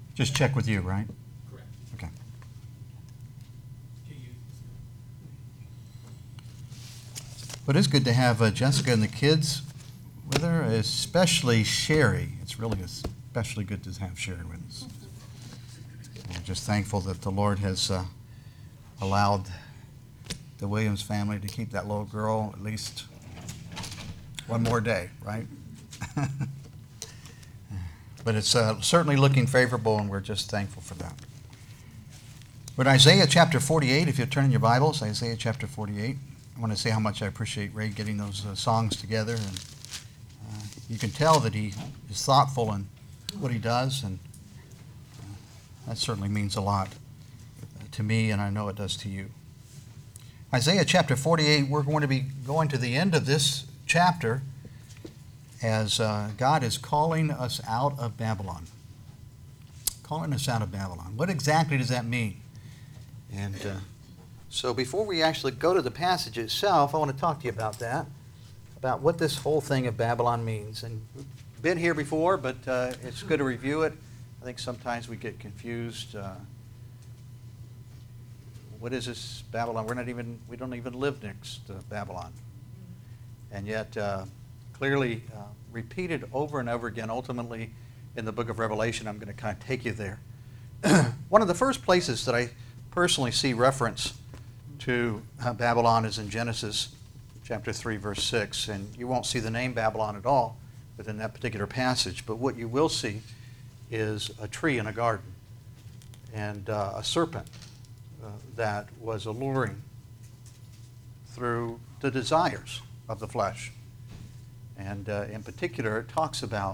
Just check with you, right? Correct. Okay. To you. But it's good to have Jessica and the kids with her, especially Sherry. It's really especially good to have Sherry with us. I'm just thankful that the Lord has allowed the Williams family to keep that little girl at least one more day, right? But it's certainly looking favorable, and we're just thankful for that. But Isaiah chapter 48, if you turn in your Bibles, Isaiah chapter 48. I want to say how much I appreciate Ray getting those songs together. And you can tell that he is thoughtful in what he does, and that certainly means a lot to me, and I know it does to you. Isaiah chapter 48, we're going to be going to the end of this chapter as God is calling us out of Babylon. Calling us out of Babylon. What exactly does that mean? And so before we actually go to the passage itself, I want to talk to you about that, about what this whole thing of Babylon means. And we've been here before, but it's good to review it. I think sometimes we get confused. What is this Babylon? We don't even live next to Babylon. And yet, clearly repeated over and over again, ultimately in the book of Revelation, I'm going to kind of take you there. One of the first places that I personally see reference to Babylon is in Genesis chapter 3, verse 6. And you won't see the name Babylon at all within that particular passage, but what you will see is a tree in a garden and a serpent that was alluring through the desires of the flesh. And in particular, it talks about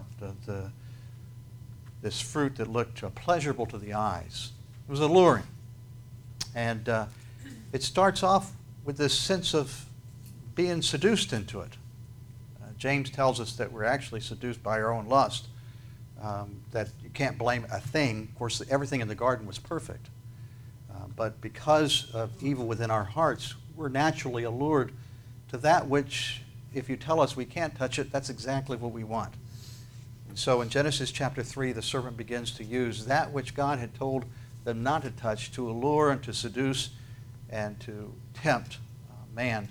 this fruit that looked pleasurable to the eyes. It was alluring. And it starts off with this sense of being seduced into it. James tells us that we're actually seduced by our own lust, that you can't blame a thing. Of course, everything in the garden was perfect. But because of evil within our hearts, we're naturally allured to that which, if you tell us we can't touch it, that's exactly what we want. And so in Genesis chapter 3, the serpent begins to use that which God had told them not to touch to allure and to seduce and to tempt man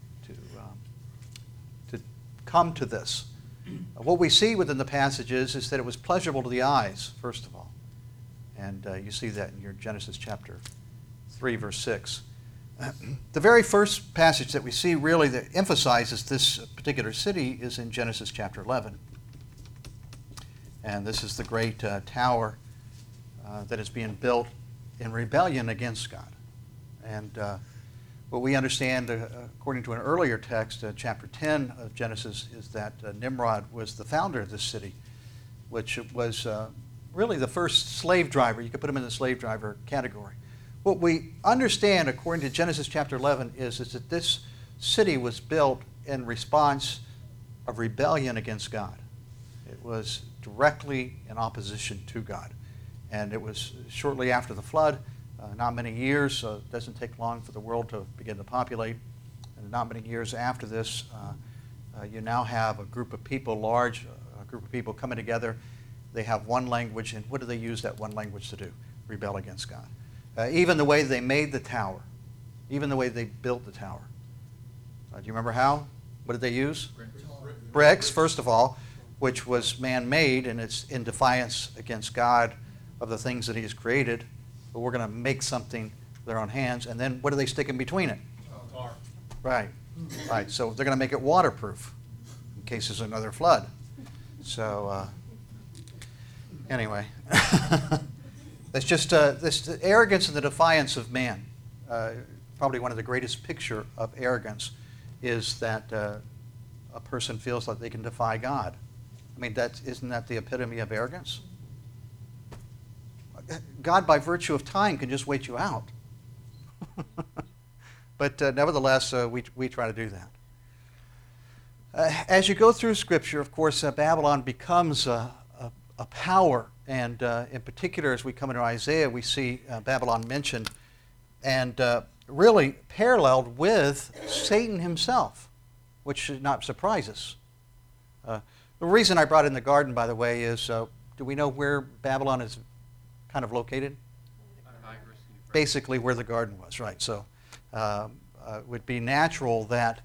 to come to this. What we see within the passages is that it was pleasurable to the eyes, first of all. And you see that in your Genesis chapter 3, verse 6. The very first passage that we see really that emphasizes this particular city is in Genesis chapter 11. And this is the great tower that is being built in rebellion against God. And what we understand, according to an earlier text, chapter 10 of Genesis, is that Nimrod was the founder of this city, which was really the first slave driver. You could put him in the slave driver category. What we understand, according to Genesis chapter 11, is that this city was built in response of rebellion against God. It was directly in opposition to God. And it was shortly after the flood, not many years, it doesn't take long for the world to begin to populate. And not many years after this, you now have a group of people, large group of people coming together. They have one language, and what do they use that one language to do? Rebel against God. Even the way they made the tower, even the way they built the tower. Do you remember how? What did they use? Bricks, first of all, which was man-made, and it's in defiance against God of the things that He has created. But we're going to make something with their own hands. And then what do they stick in between it? Tar. Right. Right. So they're going to make it waterproof in case there's another flood. So anyway. That's just this arrogance and the defiance of man. Probably one of the greatest picture of arrogance is that a person feels like they can defy God. I mean, isn't that the epitome of arrogance? God, by virtue of time, can just wait you out. But nevertheless, we try to do that. As you go through Scripture, of course, Babylon becomes a power. And in particular, as we come into Isaiah, we see Babylon mentioned and really paralleled with Satan himself, which should not surprise us. The reason I brought in the garden, by the way, is do we know where Babylon is kind of located? Tigris, Basically where the garden was, right. So it would be natural that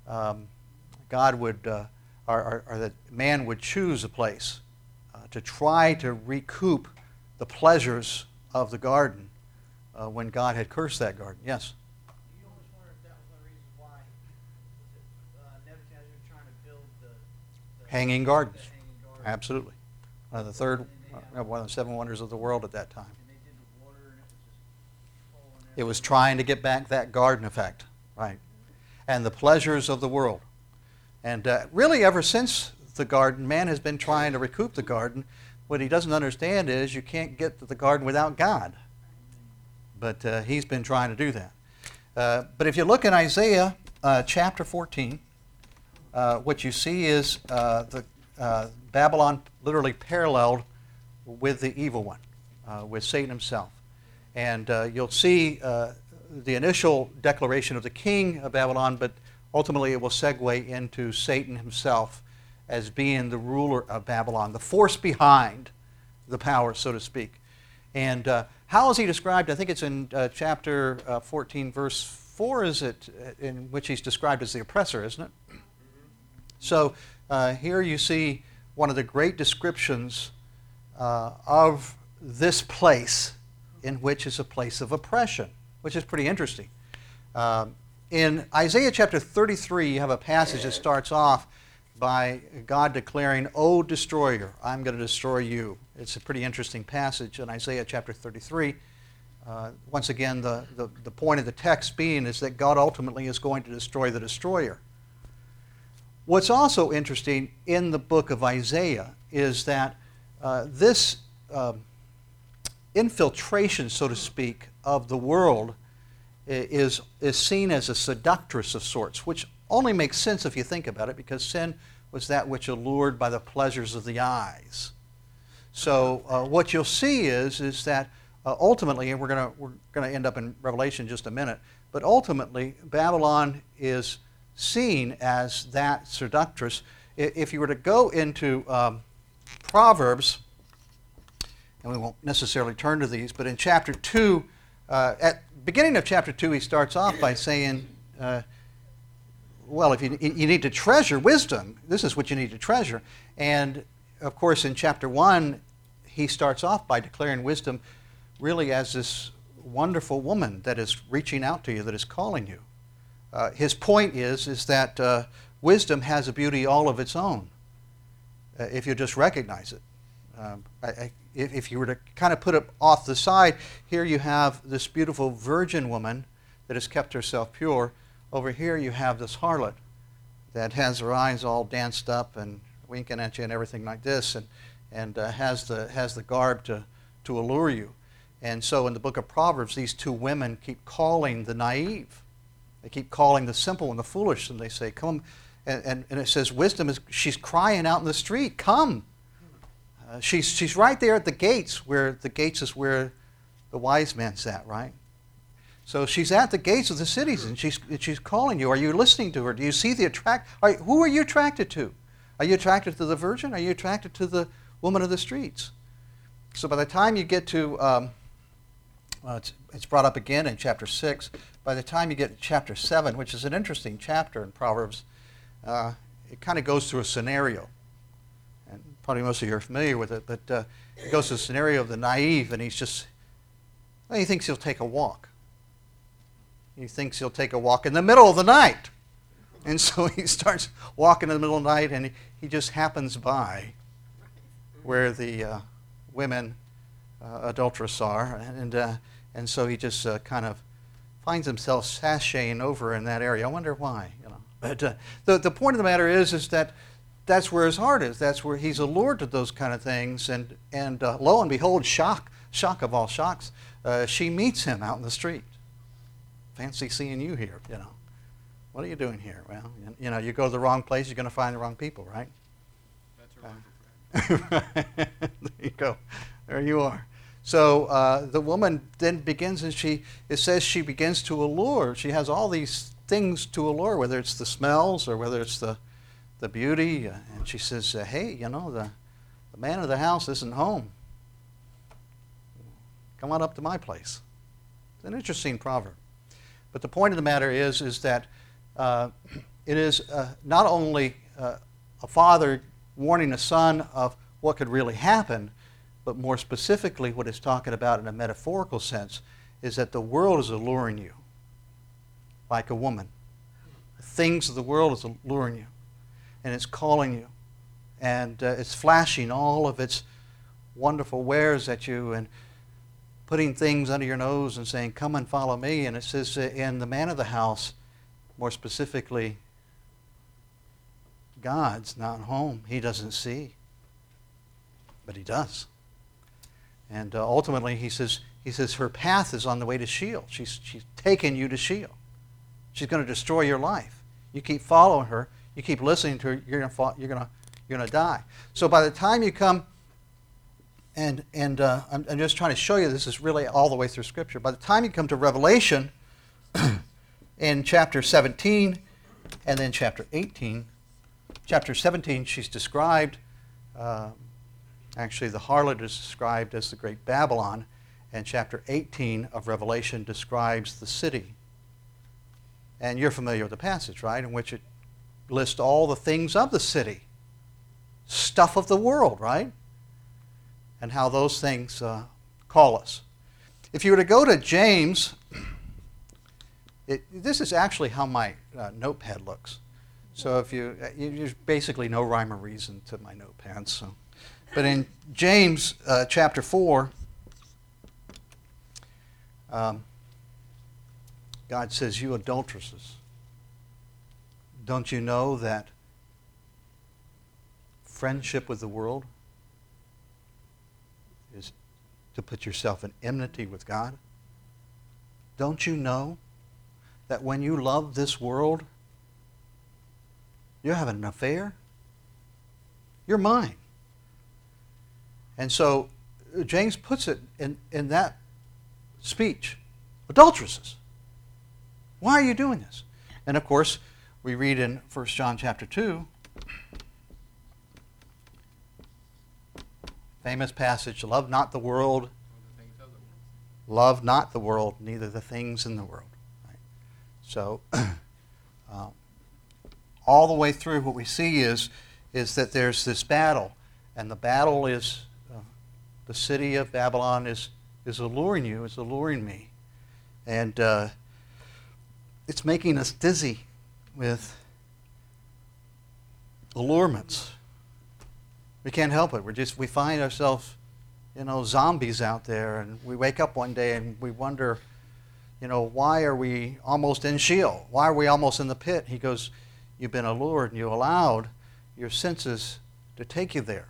God would, or that man would choose a place to try to recoup the pleasures of the garden when God had cursed that garden. Yes? You almost wonder if that was one reason why Nebuchadnezzar was trying to build the Hanging gardens. the hanging garden. Absolutely. The third, one of the seven wonders of the world at that time. And they did the water, and it was just full and It was everything. trying to get back that garden effect, right? And the pleasures of the world. And really, ever since the garden, man has been trying to recoup the garden. What he doesn't understand is you can't get to the garden without God. But he's been trying to do that. But if you look in Isaiah chapter 14, what you see is Babylon literally paralleled with the evil one, with Satan himself. And you'll see the initial declaration of the king of Babylon, but ultimately it will segue into Satan himself as being the ruler of Babylon, the force behind the power, so to speak. And how is he described? I think it's in chapter 14, verse 4, is it, in which he's described as the oppressor, isn't it? So here you see one of the great descriptions of this place, in which is a place of oppression, which is pretty interesting. In Isaiah chapter 33, you have a passage that starts off by God declaring, "O destroyer, I'm going to destroy you." It's a pretty interesting passage in Isaiah chapter 33. Once again, the point of the text being is that God ultimately is going to destroy the destroyer. What's also interesting in the book of Isaiah is that this infiltration, so to speak, of the world is seen as a seductress of sorts, which only makes sense if you think about it, because sin was that which allured by the pleasures of the eyes. So what you'll see is that ultimately, and we're going to end up in Revelation in just a minute, but ultimately Babylon is seen as that seductress. If you were to go into Proverbs, and we won't necessarily turn to these, but in chapter 2, at the beginning of chapter 2, he starts off by saying, well, if you need to treasure wisdom, this is what you need to treasure. And, of course, in chapter 1, he starts off by declaring wisdom really as this wonderful woman that is reaching out to you, that is calling you. His point is that wisdom has a beauty all of its own, if you just recognize it. If you were to kind of put it off the side, here you have this beautiful virgin woman that has kept herself pure. Over here you have this harlot that has her eyes all danced up and winking at you and everything like this, and has the garb to allure you. And so in the book of Proverbs, these two women keep calling the naive. They keep calling the simple and the foolish, and they say, "Come." And it says wisdom is, she's crying out in the street, "Come." She's right there at the gates, where the gates is where the wise man sat, right? So she's at the gates of the cities, and she's calling you. Are you listening to her? Do you see the who are you attracted to? Are you attracted to the virgin? Are you attracted to the woman of the streets? So by the time you get to, it's brought up again in chapter 6. By the time you get to chapter 7, which is an interesting chapter in Proverbs, it kind of goes through a scenario. And probably most of you are familiar with it, but it goes to the scenario of the naive, and he thinks he'll take a walk. He thinks he'll take a walk in the middle of the night. And so he starts walking in the middle of the night, and he just happens by where the women adulterous are. And so he just kind of finds himself sashaying over in that area. I wonder why. But the point of the matter is that that's where his heart is. That's where he's allured to those kind of things. And lo and behold, shock of all shocks, she meets him out in the street. Fancy seeing you here, What are you doing here? Well, you go to the wrong place, you're going to find the wrong people, right? That's a wonderful friend. There you go. There you are. So the woman then begins, and it says she begins to allure. She has all these things to allure, whether it's the smells or whether it's the beauty. And she says, hey, the man of the house isn't home. Come on up to my place. It's an interesting proverb. But the point of the matter is that it is not only a father warning a son of what could really happen, but more specifically what it's talking about in a metaphorical sense is that the world is alluring you like a woman. The things of the world is alluring you, and it's calling you, and it's flashing all of its wonderful wares at you and putting things under your nose and saying, come and follow me. And it says in the man of the house, more specifically, God's not home. He doesn't see, but he does. And ultimately, he says her path is on the way to Sheol. She's taken you to Sheol. She's going to destroy your life. You keep following her. You keep listening to her. You're going to die. So by the time you come, and I'm just trying to show you this is really all the way through Scripture. By the time you come to Revelation, in chapter 17 and then chapter 18, chapter 17 she's described. Actually, the harlot is described as the great Babylon, and chapter 18 of Revelation describes the city. And you're familiar with the passage, right, in which it lists all the things of the city, stuff of the world, right, and how those things call us. If you were to go to James, this is actually how my notepad looks. So if there's basically no rhyme or reason to my notepad, so. But in James chapter 4, God says, you adulteresses, don't you know that friendship with the world is to put yourself in enmity with God? Don't you know that when you love this world, you're having an affair? You're mine. And so James puts it in that speech. Adulteresses. Why are you doing this? And of course, we read in 1 John chapter 2, famous passage, love not the world, love not the world, neither the things in the world. Right? So, all the way through what we see is that there's this battle, and the battle is the city of Babylon is alluring you, is alluring me. And it's making us dizzy with allurements. We can't help it. We find ourselves, zombies out there, and we wake up one day and we wonder, why are we almost in Sheol? Why are we almost in the pit? He goes, you've been allured and you allowed your senses to take you there.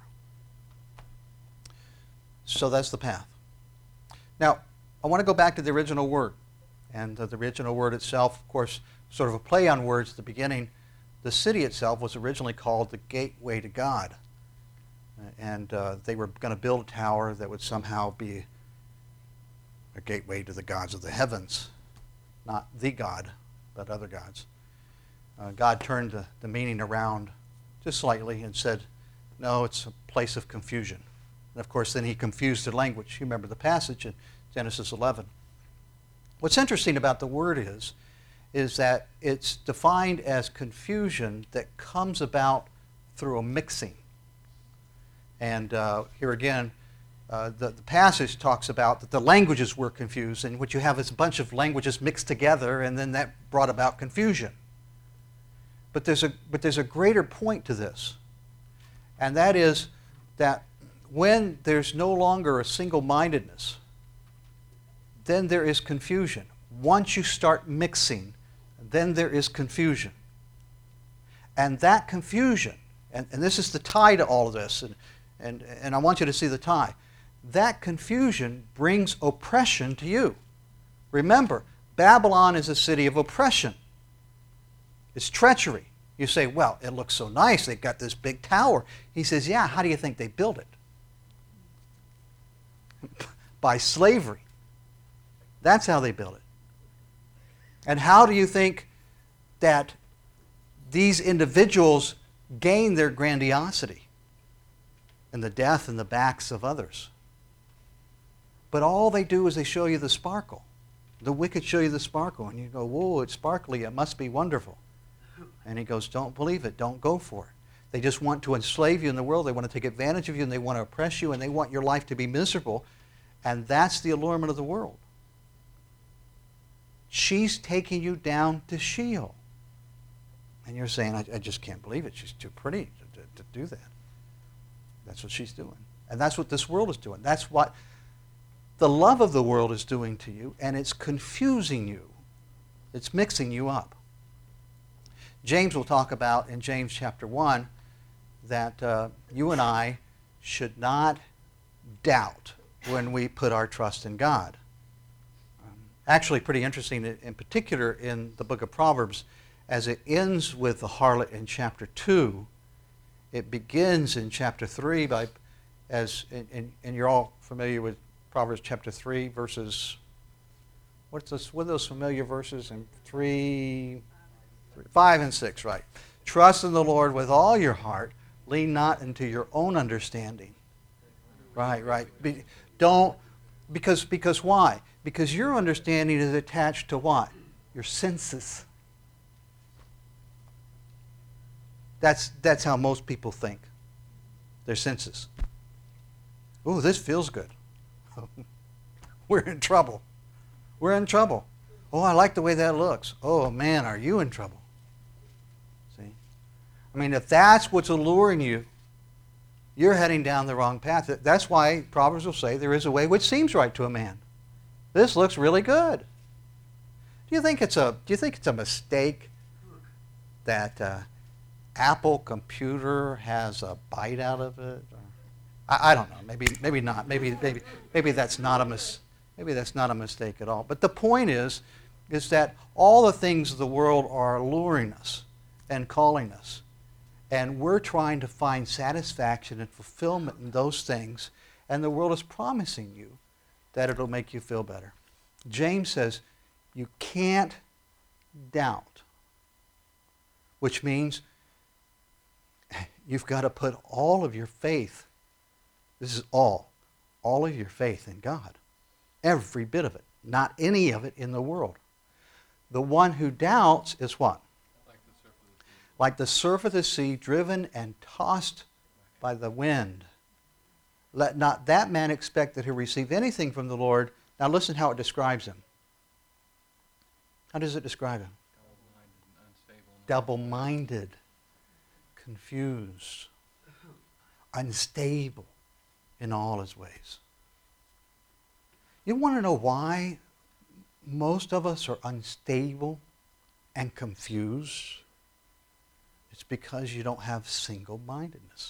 So that's the path. Now, I want to go back to the original word. And the original word itself, of course, sort of a play on words at the beginning. The city itself was originally called the Gateway to God. And they were going to build a tower that would somehow be a gateway to the gods of the heavens. Not the God, but other gods. God turned the meaning around just slightly and said, no, it's a place of confusion. And of course, then he confused the language. You remember the passage in Genesis 11. What's interesting about the word is that it's defined as confusion that comes about through a mixing. And here again, the passage talks about that the languages were confused, and what you have is a bunch of languages mixed together, and then that brought about confusion. But there's a greater point to this, and that is that when there's no longer a single-mindedness, then there is confusion. Once you start mixing, then there is confusion. And that confusion, and this is the tie to all of this, and I want you to see the tie. That confusion brings oppression to you. Remember, Babylon is a city of oppression. It's treachery. You say, well, it looks so nice. They've got this big tower. He says, yeah, how do you think they built it? By slavery. That's how they built it. And how do you think that these individuals gain their grandiosity? In the death and the backs of others. But all they do is they show you the sparkle. The wicked show you the sparkle, and you go, whoa, it's sparkly, it must be wonderful. And he goes, don't believe it, don't go for it. They just want to enslave you in the world, they want to take advantage of you, and they want to oppress you, and they want your life to be miserable. And that's the allurement of the world. She's taking you down to Sheol. And you're saying, I just can't believe it. She's too pretty to do that. That's what she's doing. And that's what this world is doing. That's what the love of the world is doing to you, and it's confusing you. It's mixing you up. James will talk about in James chapter 1 that you and I should not doubt when we put our trust in God. Actually, pretty interesting, in particular in the book of Proverbs, as it ends with the harlot in chapter 2, it begins in chapter 3 by, and you're all familiar with Proverbs chapter 3 verses, what are those familiar verses in 5 and 6, right? Trust in the Lord with all your heart, lean not into your own understanding. Right. Because why? Because your understanding is attached to what? Your senses. That's how most people think. Their senses. Ooh, this feels good. We're in trouble. We're in trouble. Oh, I like the way that looks. Oh, man, are you in trouble? See? I mean, if that's what's alluring you, you're heading down the wrong path. That's why Proverbs will say there is a way which seems right to a man. This looks really good. Do you think it's a mistake that Apple computer has a bite out of it? I don't know. Maybe not. Maybe that's not a mistake at all. But the point is that all the things of the world are alluring us and calling us. And we're trying to find satisfaction and fulfillment in those things, and the world is promising you that it'll make you feel better. James says you can't doubt, which means you've got to put all of your faith, this is all of your faith in God. Every bit of it, not any of it in the world. The one who doubts is what? Like the surf of the sea, driven and tossed by the wind. Let not that man expect that he'll receive anything from the Lord. Now listen how it describes him. How does it describe him? Double-minded, confused, unstable in all his ways. You want to know why most of us are unstable and confused? It's because you don't have single-mindedness.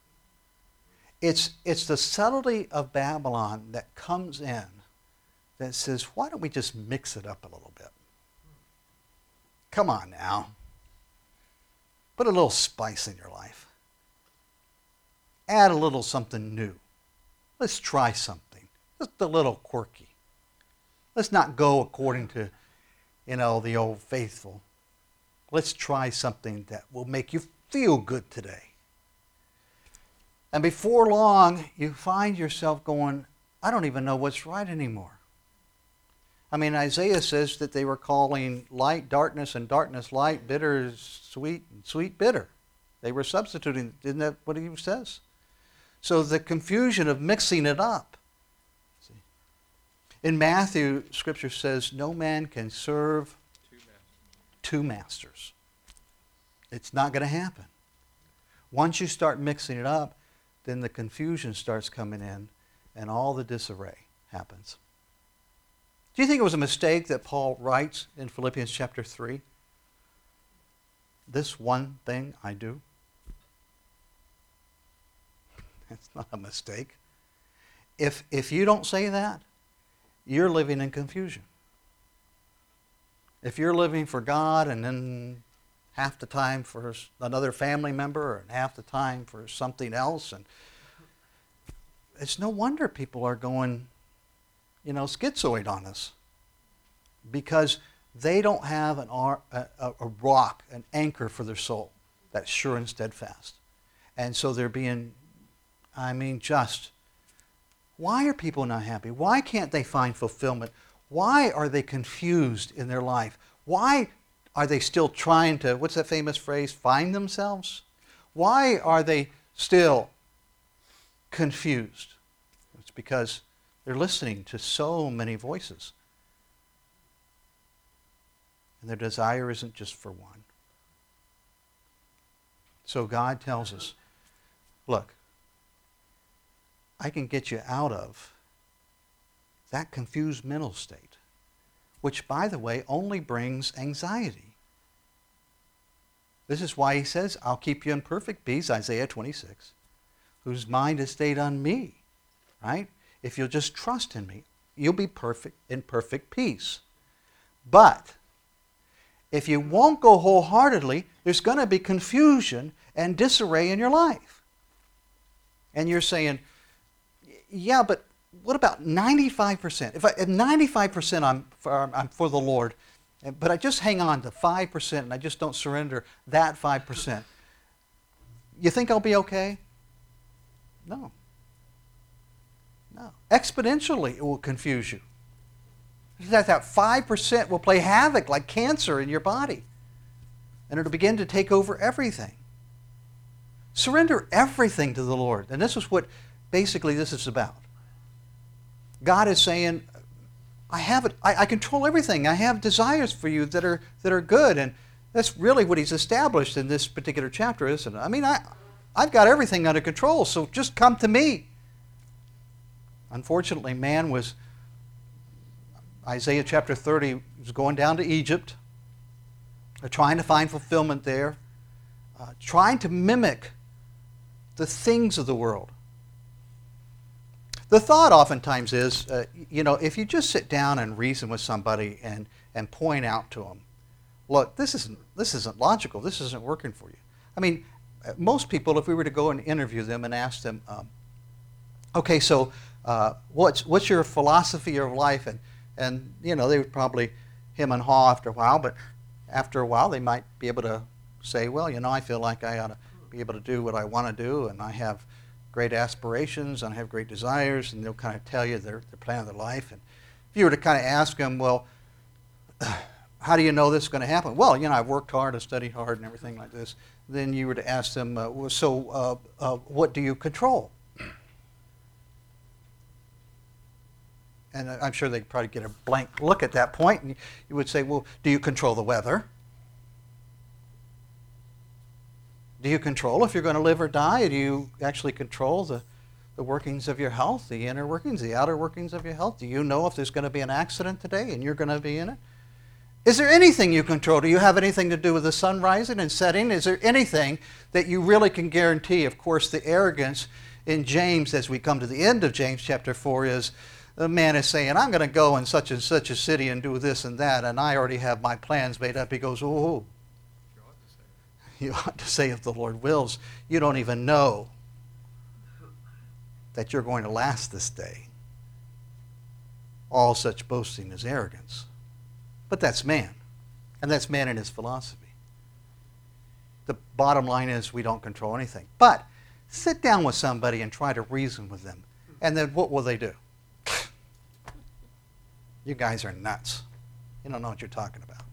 It's the subtlety of Babylon that comes in that says, why don't we just mix it up a little bit? Come on now. Put a little spice in your life. Add a little something new. Let's try something. Just a little quirky. Let's not go according to, the old faithful. Let's try something that will make you feel good today. And before long, you find yourself going, I don't even know what's right anymore. I mean, Isaiah says that they were calling light darkness and darkness light, bitter sweet and sweet bitter. They were substituting. Isn't that what he says? So the confusion of mixing it up. See? In Matthew, Scripture says, no man can serve two masters. It's not going to happen. Once you start mixing it up, then the confusion starts coming in and all the disarray happens. Do you think it was a mistake that Paul writes in Philippians chapter 3? This one thing I do. It's not a mistake. If you don't say that, you're living in confusion. If you're living for God and then half the time for another family member and half the time for something else, and it's no wonder people are going, schizoid on us, because they don't have a rock, an anchor for their soul that's sure and steadfast. And so they're being, just Why are people not happy? Why can't they find fulfillment? Why are they confused in their life? Why are they still trying to, what's that famous phrase, find themselves? Why are they still confused? It's because they're listening to so many voices. And their desire isn't just for one. So God tells us, look, I can get you out of that confused mental state, which, by the way, only brings anxiety. This is why he says, I'll keep you in perfect peace, Isaiah 26, whose mind is stayed on me, right? If you'll just trust in me, you'll be perfect in perfect peace. But if you won't go wholeheartedly, there's going to be confusion and disarray in your life. And you're saying, yeah, but what about 95%? If 95% I'm for the Lord, but I just hang on to 5% and I just don't surrender that 5%. You think I'll be okay? No. No. Exponentially it will confuse you. That 5% will play havoc like cancer in your body. And it'll begin to take over everything. Surrender everything to the Lord. And this is what basically this is about. God is saying, I have it. I control everything. I have desires for you that are good. And that's really what he's established in this particular chapter, isn't it? I mean, I've got everything under control, so just come to me. Unfortunately, man was, Isaiah chapter 30, was going down to Egypt, trying to find fulfillment there, trying to mimic the things of the world. The thought oftentimes is, if you just sit down and reason with somebody and point out to them, look, this isn't logical. This isn't working for you. I mean, most people, if we were to go and interview them and ask them, okay, so what's your philosophy of life? And they would probably hem and haw after a while, but after a while they might be able to say, well, I feel like I ought to be able to do what I want to do, and I have great aspirations, and I have great desires, and they'll kind of tell you their plan of their life. And if you were to kind of ask them, well, how do you know this is going to happen? Well, I've worked hard, I've studied hard, and everything like this. Then you were to ask them, what do you control? And I'm sure they'd probably get a blank look at that point, and you would say, well, do you control the weather? Do you control if you're going to live or die? Do you actually control the workings of your health, the inner workings, the outer workings of your health? Do you know if there's going to be an accident today and you're going to be in it? Is there anything you control? Do you have anything to do with the sun rising and setting? Is there anything that you really can guarantee? Of course, the arrogance in James, as we come to the end of James chapter 4, is the man is saying, I'm going to go in such and such a city and do this and that, and I already have my plans made up. He goes, oh, you ought to say if the Lord wills. You don't even know that you're going to last this day. All such boasting is arrogance. But that's man. And that's man in his philosophy. The bottom line is we don't control anything. But sit down with somebody and try to reason with them. And then what will they do? You guys are nuts. You don't know what you're talking about.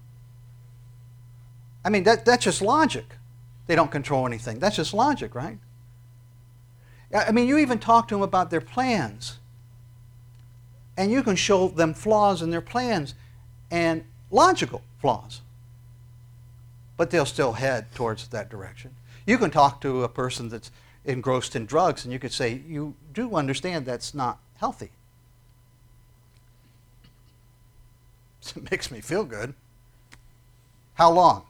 I mean, that's just logic. They don't control anything. That's just logic, right? I mean, you even talk to them about their plans. And you can show them flaws in their plans and logical flaws. But they'll still head towards that direction. You can talk to a person that's engrossed in drugs and you could say, you do understand that's not healthy. It makes me feel good. How long?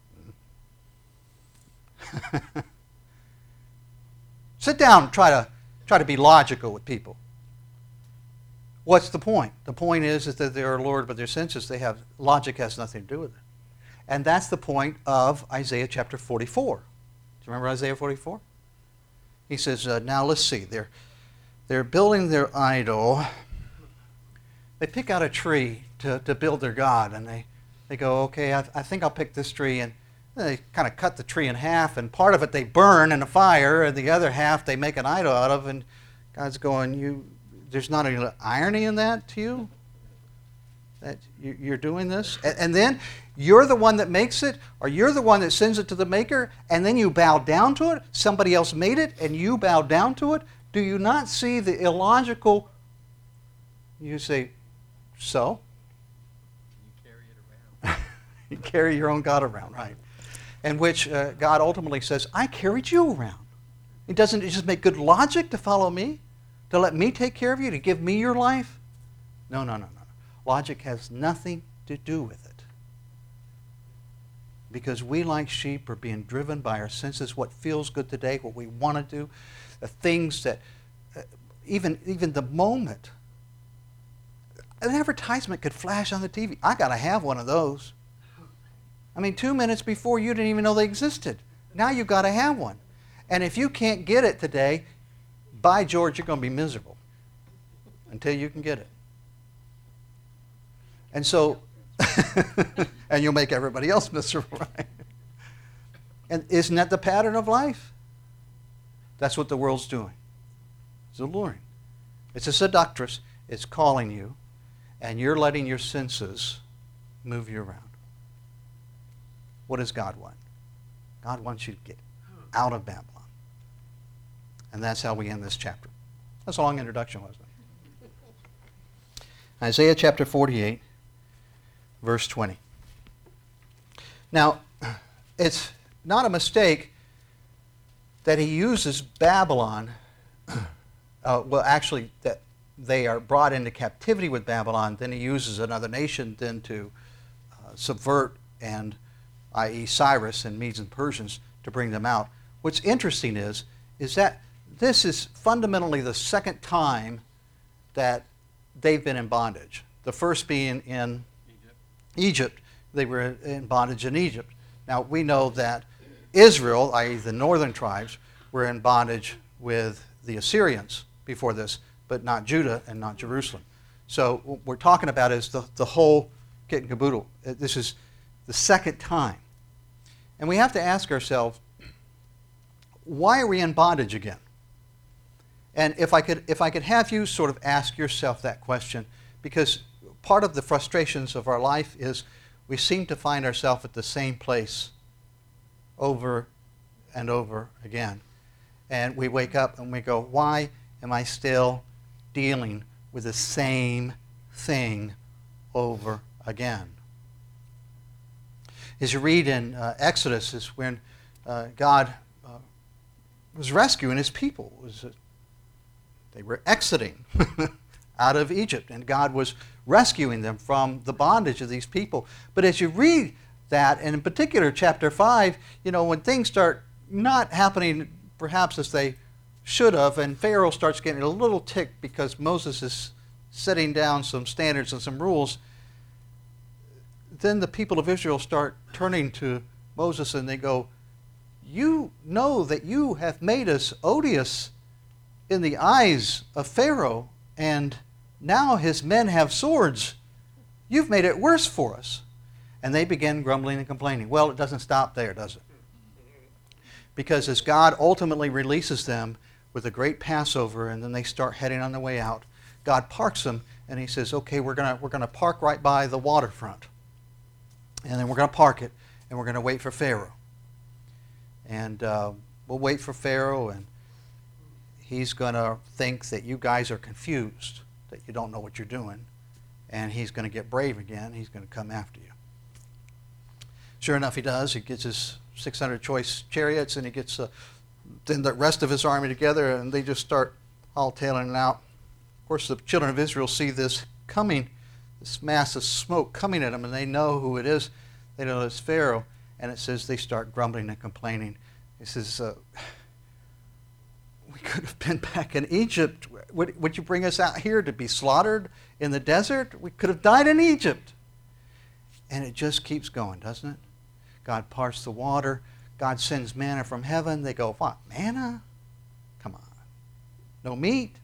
Sit down and try to be logical with people. What's the point? The point is that they are lured by their senses. Logic has nothing to do with it. And that's the point of Isaiah chapter 44. Do you remember Isaiah 44? He says, now let's see. They're building their idol. They pick out a tree to build their god, and they go, okay, I think I'll pick this tree, and they kind of cut the tree in half, and part of it they burn in a fire, and the other half they make an idol out of, and God's going, there's not any irony in that to you? That you're doing this? And then you're the one that makes it, or you're the one that sends it to the maker, and then you bow down to it? Somebody else made it, and you bow down to it? Do you not see the illogical? You say, so? You carry it around. You carry your own God around, right? In which God ultimately says, I carried you around. Doesn't it just make good logic to follow me? To let me take care of you? To give me your life? No, no, no, no. Logic has nothing to do with it. Because we, like sheep, are being driven by our senses, what feels good today, what we want to do, the things that, even the moment, an advertisement could flash on the TV. I got to have one of those. I mean, 2 minutes before you didn't even know they existed. Now you've got to have one. And if you can't get it today, by George, you're going to be miserable until you can get it. And so, and you'll make everybody else miserable, right? And isn't that the pattern of life? That's what the world's doing. It's alluring. It's a seductress. It's calling you, and you're letting your senses move you around. What does God want? God wants you to get out of Babylon. And that's how we end this chapter. That's a long introduction, wasn't it? Isaiah chapter 48, verse 20. Now, it's not a mistake that he uses Babylon, that they are brought into captivity with Babylon, then he uses another nation then to subvert, and i.e. Cyrus and Medes and Persians, to bring them out. What's interesting is that this is fundamentally the second time that they've been in bondage. The first being in Egypt. They were in bondage in Egypt. Now, we know that Israel, i.e. the northern tribes, were in bondage with the Assyrians before this, but not Judah and not Jerusalem. So what we're talking about is the whole kit and caboodle. This is the second time. And we have to ask ourselves, why are we in bondage again? And if I could have you sort of ask yourself that question, because part of the frustrations of our life is we seem to find ourselves at the same place over and over again. And we wake up and we go, why am I still dealing with the same thing over again? As you read in Exodus, is when God was rescuing his people. They were exiting out of Egypt, and God was rescuing them from the bondage of these people. But as you read that, and in particular chapter 5, when things start not happening perhaps as they should have, and Pharaoh starts getting a little ticked because Moses is setting down some standards and some rules, then the people of Israel start turning to Moses and they go, you know that you have made us odious in the eyes of Pharaoh, and now his men have swords. You've made it worse for us. And they begin grumbling and complaining. Well, it doesn't stop there, does it? Because as God ultimately releases them with a great Passover, and then they start heading on their way out, God parks them, and he says, okay, we're gonna park right by the waterfront. And then we're going to park it, and we're going to wait for Pharaoh. And we'll wait for Pharaoh, and he's going to think that you guys are confused, that you don't know what you're doing, and he's going to get brave again. He's going to come after you. Sure enough, he does. He gets his 600 choice chariots, and he gets then the rest of his army together, and they just start all tailing it out. Of course, the children of Israel see this coming, this mass of smoke coming at them, and they know who it is. They know it's Pharaoh, and it says they start grumbling and complaining. He says, we could have been back in Egypt. Would you bring us out here to be slaughtered in the desert? We could have died in Egypt. And it just keeps going, doesn't it? God parts the water. God sends manna from heaven. They go, what, manna? Come on. No meat?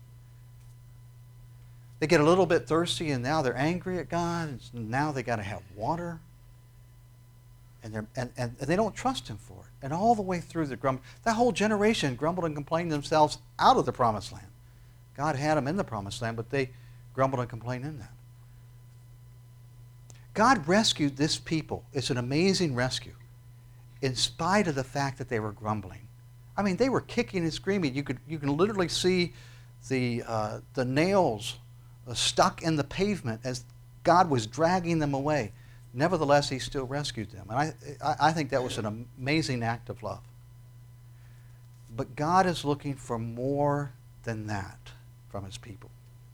They get a little bit thirsty, and now they're angry at God, and now they got to have water. And they don't trust him for it. And all the way through the grumble, that whole generation grumbled and complained themselves out of the promised land. God had them in the promised land, but they grumbled and complained in that. God rescued this people. It's an amazing rescue, in spite of the fact that they were grumbling. I mean, they were kicking and screaming. You can literally see the nails stuck in the pavement as God was dragging them away. Nevertheless, he still rescued them. And I think that was an amazing act of love. But God is looking for more than that from his people.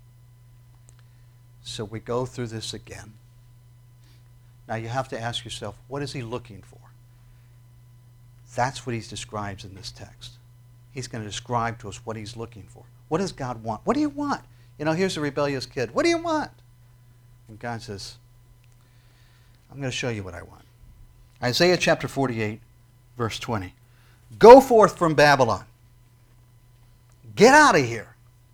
So we go through this again. Now you have to ask yourself, what is he looking for? That's what he describes in this text. He's going to describe to us what he's looking for. What does God want? What do you want? You know, here's a rebellious kid. What do you want? And God says, I'm going to show you what I want. Isaiah chapter 48, verse 20. Go forth from Babylon. Get out of here.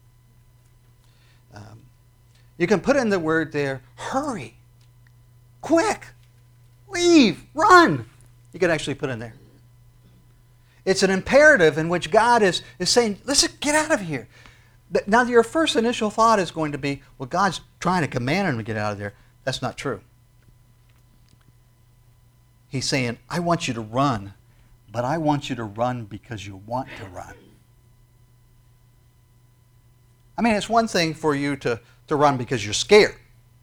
You can put in the word there, hurry, quick, leave, run. You can actually put in there. It's an imperative in which God is saying, listen, get out of here. Now, your first initial thought is going to be, well, God's trying to command him to get out of there. That's not true. He's saying, I want you to run, but I want you to run because you want to run. I mean, it's one thing for you to run because you're scared,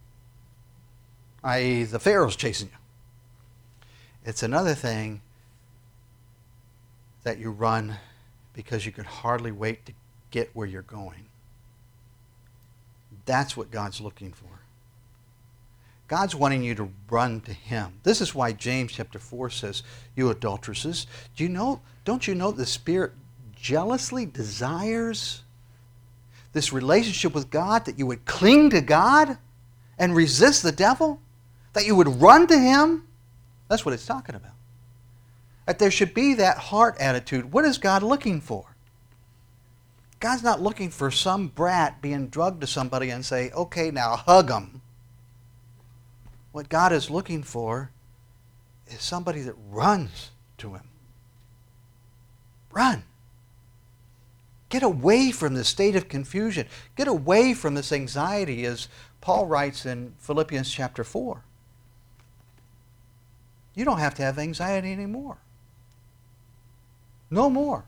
i.e. the Pharaoh's chasing you. It's another thing that you run because you can hardly wait to get where you're going. That's what God's looking for. God's wanting you to run to him. This is why James chapter 4 says, you adulteresses, don't you know the Spirit jealously desires this relationship with God, that you would cling to God and resist the devil? That you would run to him? That's what it's talking about. That there should be that heart attitude. What is God looking for? God's not looking for some brat being drugged to somebody and say, okay, now hug them. What God is looking for is somebody that runs to him. Run. Get away from this state of confusion. Get away from this anxiety, as Paul writes in Philippians chapter 4. You don't have to have anxiety anymore. No more.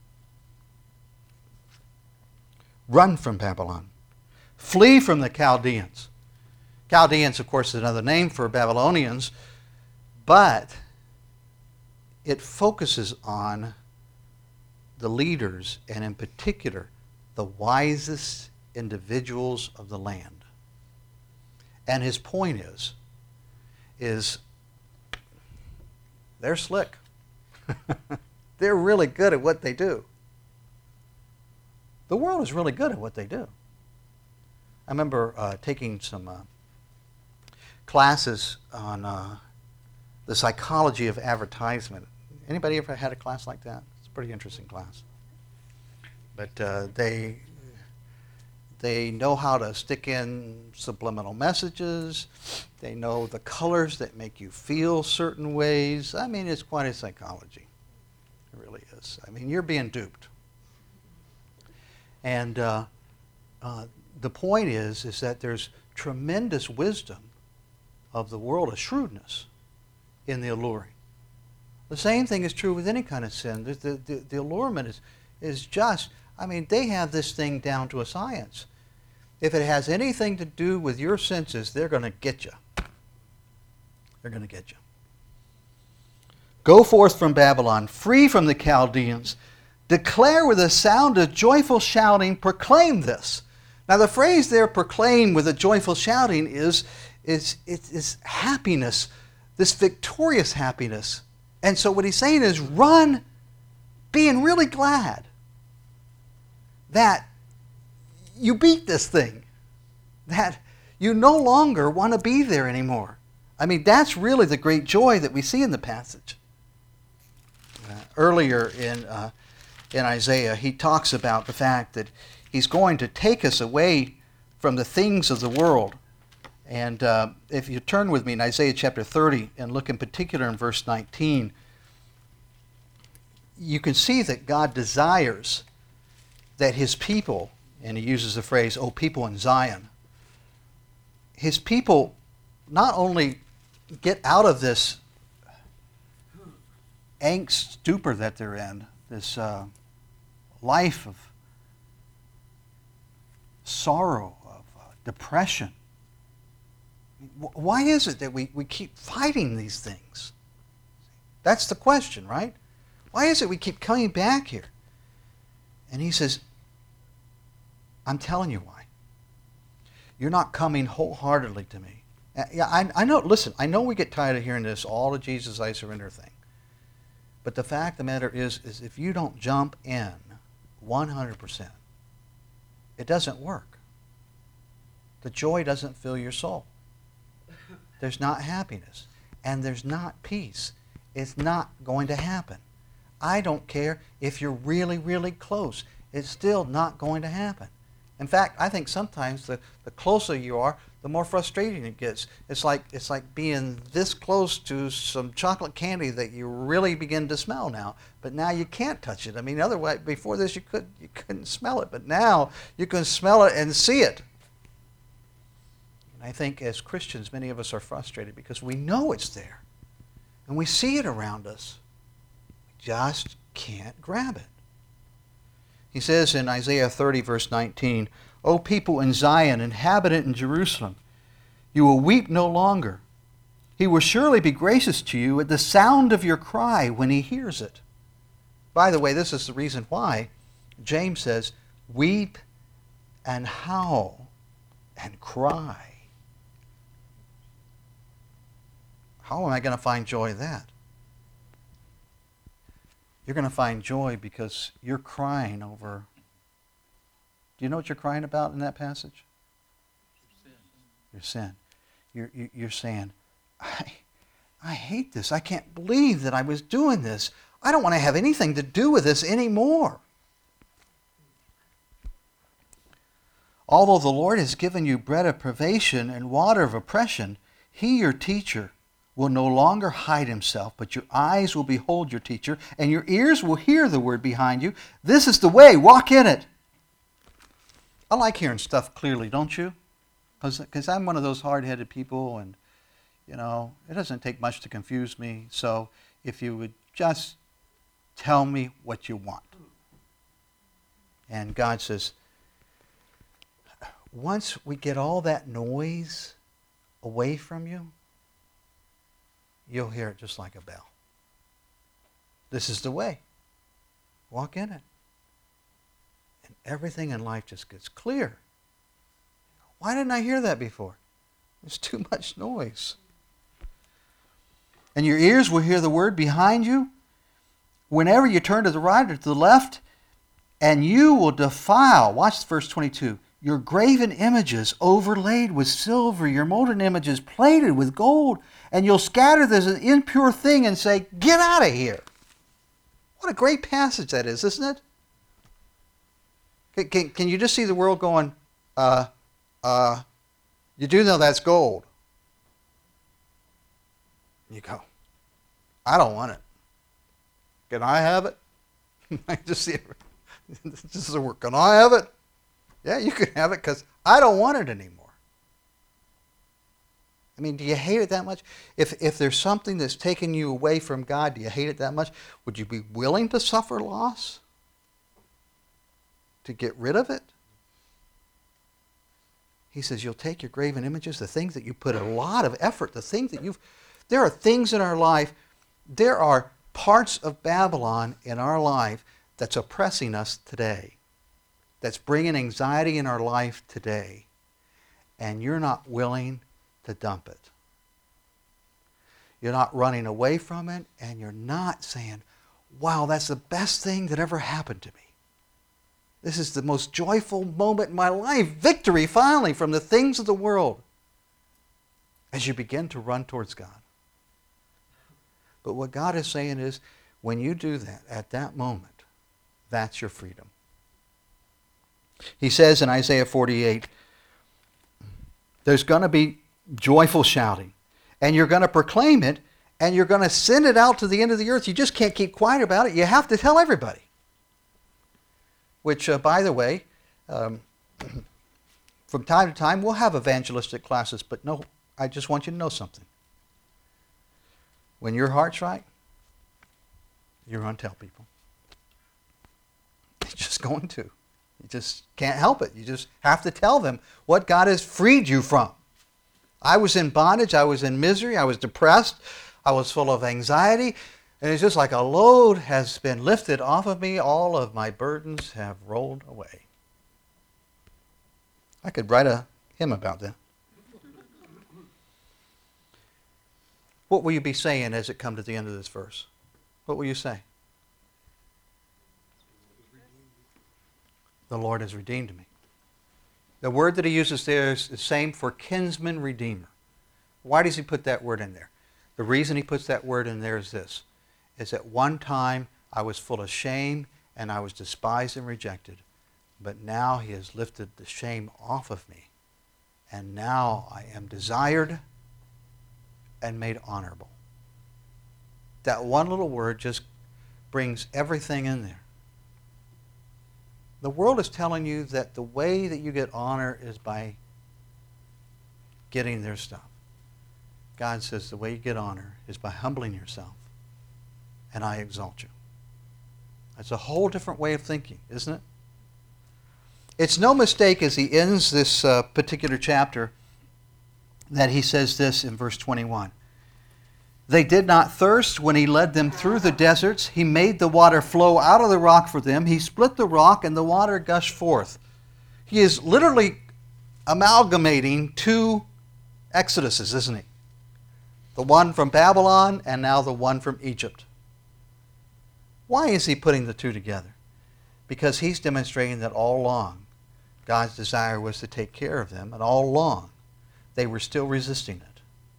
Run from Babylon. Flee from the Chaldeans. Chaldeans, of course, is another name for Babylonians, but it focuses on the leaders, and in particular, the wisest individuals of the land. And his point is they're slick. They're really good at what they do. The world is really good at what they do. I remember taking some classes on the psychology of advertisement. Anybody ever had a class like that? It's a pretty interesting class. But they know how to stick in subliminal messages. They know the colors that make you feel certain ways. I mean, it's quite a psychology. It really is. I mean, you're being duped. And the point is that there's tremendous wisdom of the world, a shrewdness in the alluring. The same thing is true with any kind of sin. The allurement is just, I mean, they have this thing down to a science. If it has anything to do with your senses, they're going to get you. They're going to get you. Go forth from Babylon, free from the Chaldeans. Declare with a sound of joyful shouting, proclaim this. Now the phrase there, proclaim with a joyful shouting, is happiness, this victorious happiness. And so what he's saying is run being really glad that you beat this thing, that you no longer want to be there anymore. I mean, that's really the great joy that we see in the passage. Earlier in Isaiah, he talks about the fact that he's going to take us away from the things of the world. And if you turn with me in Isaiah chapter 30 and look in particular in verse 19, you can see that God desires that his people, And he uses the phrase, "O people in Zion." His people not only get out of this angst, stupor that they're in, this life of sorrow, of depression. Why is it that we keep fighting these things? That's the question, right? Why is it we keep coming back here? And he says, I'm telling you why. You're not coming wholeheartedly to me. Yeah, I know, listen, I know we get tired of hearing this, all the Jesus I surrender thing. But the fact of the matter is if you don't jump in 100%, it doesn't work. The joy doesn't fill your soul. There's not happiness. And there's not peace. It's not going to happen. I don't care if you're really, really close. It's still not going to happen. In fact, I think sometimes the closer you are, the more frustrating it gets. It's like being this close to some chocolate candy that you really begin to smell now, but now you can't touch it. I mean, otherwise, before this you couldn't smell it, but now you can smell it and see it. And I think as Christians, many of us are frustrated because we know it's there, and we see it around us. We just can't grab it. He says in Isaiah 30, verse 19, O people in Zion, inhabitant in Jerusalem, you will weep no longer. He will surely be gracious to you at the sound of your cry when he hears it. By the way, this is the reason why James says, weep and howl and cry. How am I going to find joy in that? You're going to find joy because you're crying over. Do you know what you're crying about in that passage? Your sin. You're saying, I hate this. I can't believe that I was doing this. I don't want to have anything to do with this anymore. Although the Lord has given you bread of privation and water of oppression, he, your teacher, will no longer hide himself, but your eyes will behold your teacher, and your ears will hear the word behind you. This is the way, walk in it. I like hearing stuff clearly, don't you? Because I'm one of those hard-headed people, and, you know, it doesn't take much to confuse me. So if you would just tell me what you want. And God says, once we get all that noise away from you, you'll hear it just like a bell. This is the way. Walk in it. And everything in life just gets clear. Why didn't I hear that before? There's too much noise. And your ears will hear the word behind you whenever you turn to the right or to the left, and you will defile, watch verse 22, your graven images overlaid with silver, your molten images plated with gold, and you'll scatter this impure thing and say, get out of here. What a great passage that is, isn't it? Can you just see the world going, you do know that's gold. You go, I don't want it. Can I have it? I just see it. This is the word. Can I have it? Yeah, you can have it because I don't want it anymore. I mean, do you hate it that much? If there's something that's taking you away from God, do you hate it that much? Would you be willing to suffer loss to get rid of it? He says, you'll take your graven images, the things that you put a lot of effort, the things that there are things in our life, there are parts of Babylon in our life that's oppressing us today, that's bringing anxiety in our life today, and you're not willing to dump it. You're not running away from it, and you're not saying, wow, that's the best thing that ever happened to me. This is the most joyful moment in my life. Victory, finally, from the things of the world. As you begin to run towards God. But what God is saying is, when you do that, at that moment, that's your freedom. He says in Isaiah 48, there's going to be joyful shouting. And you're going to proclaim it, and you're going to send it out to the end of the earth. You just can't keep quiet about it. You have to tell everybody. Which, by the way, From time to time, we'll have evangelistic classes, but no, I just want you to know something. When your heart's right, you're going to tell people. You're just going to. You just can't help it. You just have to tell them what God has freed you from. I was in bondage. I was in misery. I was depressed. I was full of anxiety. And it's just like a load has been lifted off of me. All of my burdens have rolled away. I could write a hymn about that. What will you be saying as it comes to the end of this verse? What will you say? The Lord has redeemed me. The word that he uses there is the same for kinsman redeemer. Why does he put that word in there? The reason he puts that word in there is this, is at one time I was full of shame and I was despised and rejected, but now he has lifted the shame off of me, and now I am desired and made honorable. That one little word just brings everything in there. The world is telling you that the way that you get honor is by getting their stuff. God says the way you get honor is by humbling yourself, and I exalt you. That's a whole different way of thinking, isn't it? It's no mistake as he ends this particular chapter that he says this in verse 21. They did not thirst when he led them through the deserts. He made the water flow out of the rock for them. He split the rock and the water gushed forth. He is literally amalgamating two exoduses, isn't he? The one from Babylon and now the one from Egypt. Why is he putting the two together? Because he's demonstrating that all along God's desire was to take care of them, and all along they were still resisting it.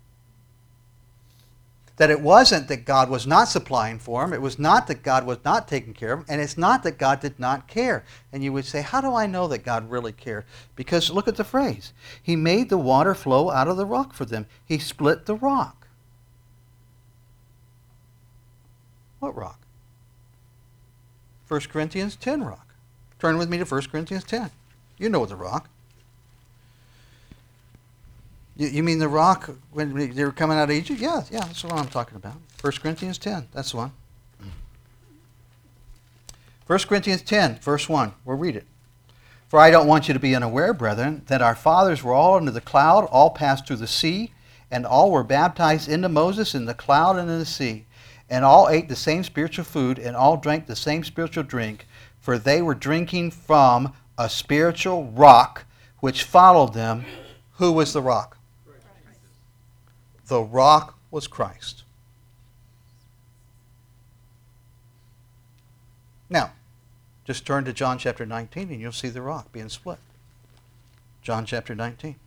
That it wasn't that God was not supplying for them, it was not that God was not taking care of them, and it's not that God did not care. And you would say, how do I know that God really cared? Because look at the phrase. He made the water flow out of the rock for them. He split the rock. What rock? 1 Corinthians 10 rock. Turn with me to 1 Corinthians 10. You know the rock. You mean the rock when they were coming out of Egypt? Yeah, that's what I'm talking about. 1 Corinthians 10, that's the one. 1 Corinthians 10, verse 1, we'll read it. For I don't want you to be unaware, brethren, that our fathers were all under the cloud, all passed through the sea, and all were baptized into Moses in the cloud and in the sea, and all ate the same spiritual food, and all drank the same spiritual drink, for they were drinking from a spiritual rock which followed them. Who was the rock? The rock was Christ. Now, just turn to John chapter 19 and you'll see the rock being split. John chapter 19.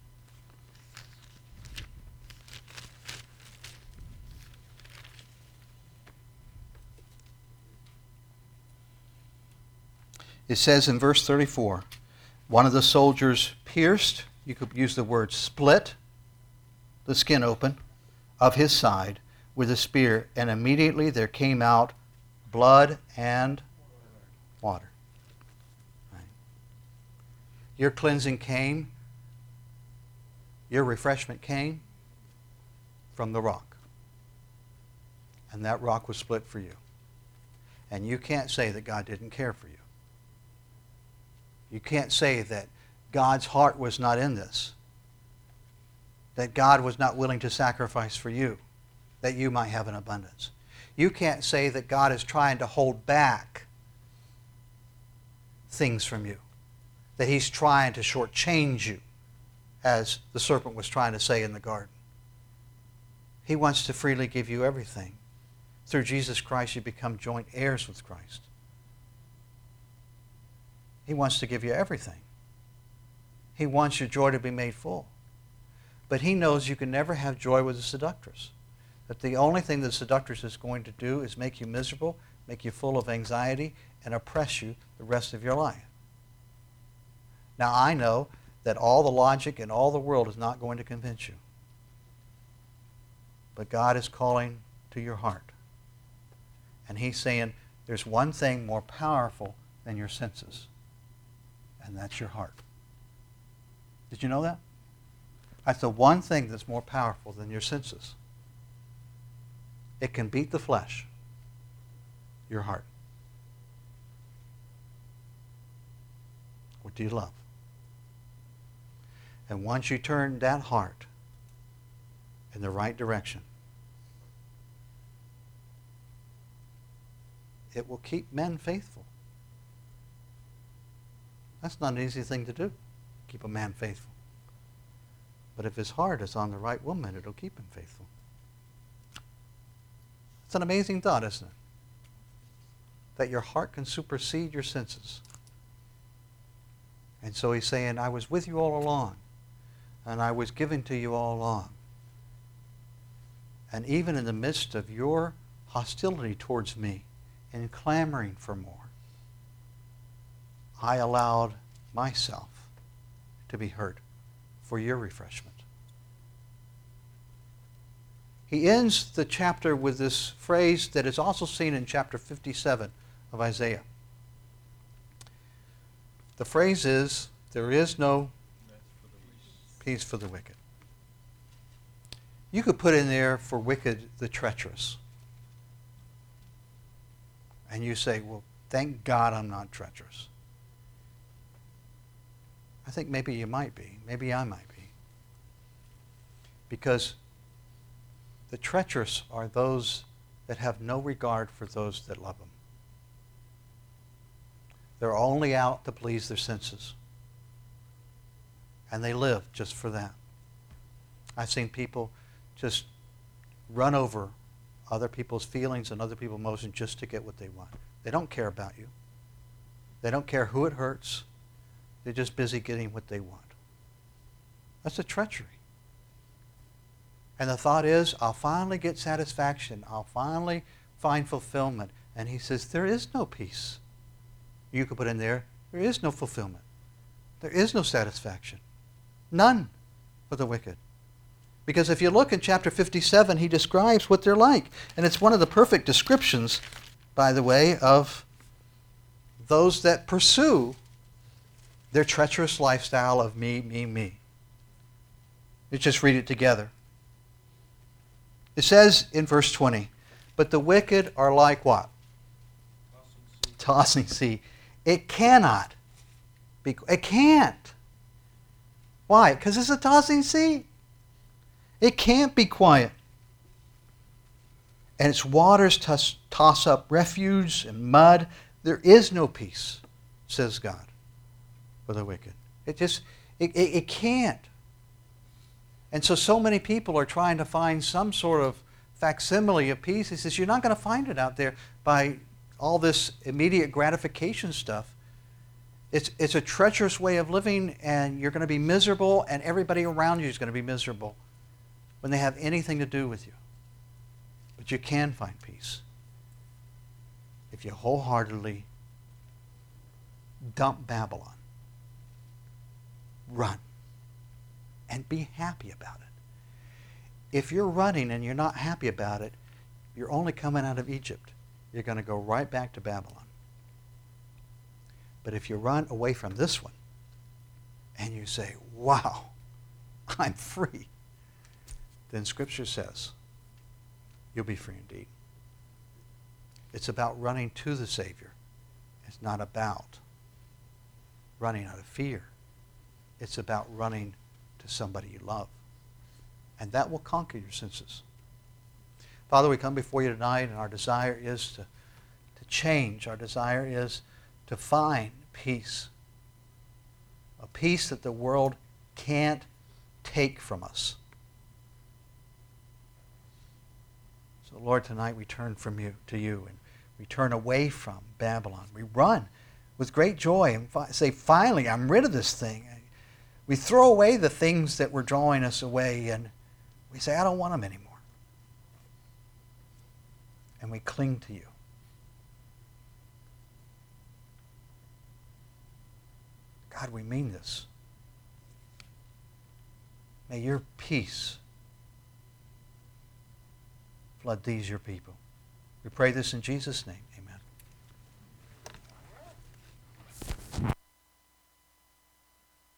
It says in verse 34, one of the soldiers pierced, you could use the word split, the skin open, of his side with a spear, and immediately there came out blood and water. Right. Your cleansing came, your refreshment came from the rock. And that rock was split for you. And you can't say that God didn't care for you. You can't say that God's heart was not in this. That God was not willing to sacrifice for you, that you might have an abundance. You can't say that God is trying to hold back things from you, that he's trying to shortchange you, as the serpent was trying to say in the garden. He wants to freely give you everything. Through Jesus Christ, you become joint heirs with Christ. He wants to give you everything. He wants your joy to be made full. But he knows you can never have joy with a seductress. That the only thing the seductress is going to do is make you miserable, make you full of anxiety, and oppress you the rest of your life. Now I know that all the logic in all the world is not going to convince you. But God is calling to your heart. And he's saying there's one thing more powerful than your senses. And that's your heart. Did you know that? That's the one thing that's more powerful than your senses. It can beat the flesh, your heart. What do you love? And once you turn that heart in the right direction, it will keep men faithful. That's not an easy thing to do, keep a man faithful. But if his heart is on the right woman, it'll keep him faithful. It's an amazing thought, isn't it? That your heart can supersede your senses. And so he's saying, I was with you all along, and I was given to you all along. And even in the midst of your hostility towards me and clamoring for more, I allowed myself to be hurt for your refreshment. He ends the chapter with this phrase that is also seen in chapter 57 of Isaiah. The phrase is, there is no peace for the wicked. You could put in there for wicked the treacherous. And you say, well, thank God I'm not treacherous. I think maybe you might be. Maybe I might be. Because the treacherous are those that have no regard for those that love them. They're only out to please their senses. And they live just for that. I've seen people just run over other people's feelings and other people's emotions just to get what they want. They don't care about you. They don't care who it hurts. They're just busy getting what they want. That's a treachery. And the thought is, I'll finally get satisfaction. I'll finally find fulfillment. And he says, there is no peace. You could put in there is no fulfillment. There is no satisfaction. None for the wicked. Because if you look in chapter 57, he describes what they're like. And it's one of the perfect descriptions, by the way, of those that pursue their treacherous lifestyle of me, me, me. Let's just read it together. It says in verse 20, but the wicked are like what? Tossing sea. It cannot be. It can't. Why? Because it's a tossing sea. It can't be quiet. And its waters toss up refuse and mud. There is no peace, says God, for the wicked. It can't. And so many people are trying to find some sort of facsimile of peace. He says, you're not going to find it out there by all this immediate gratification stuff. It's a treacherous way of living, and you're going to be miserable, and everybody around you is going to be miserable when they have anything to do with you. But you can find peace if you wholeheartedly dump Babylon. Run. And be happy about it. If you're running and you're not happy about it, you're only coming out of Egypt. You're going to go right back to Babylon. But if you run away from this one and you say, wow, I'm free, then Scripture says you'll be free indeed. It's about running to the Savior. It's not about running out of fear. It's about running to somebody you love. And that will conquer your senses. Father, we come before you tonight, and our desire is to change. Our desire is to find peace. A peace that the world can't take from us. So, Lord, tonight we turn from you to you, and we turn away from Babylon. We run with great joy and say, finally, I'm rid of this thing. We throw away the things that were drawing us away, and we say, I don't want them anymore. And we cling to you. God, we mean this. May your peace flood these, your people. We pray this in Jesus' name.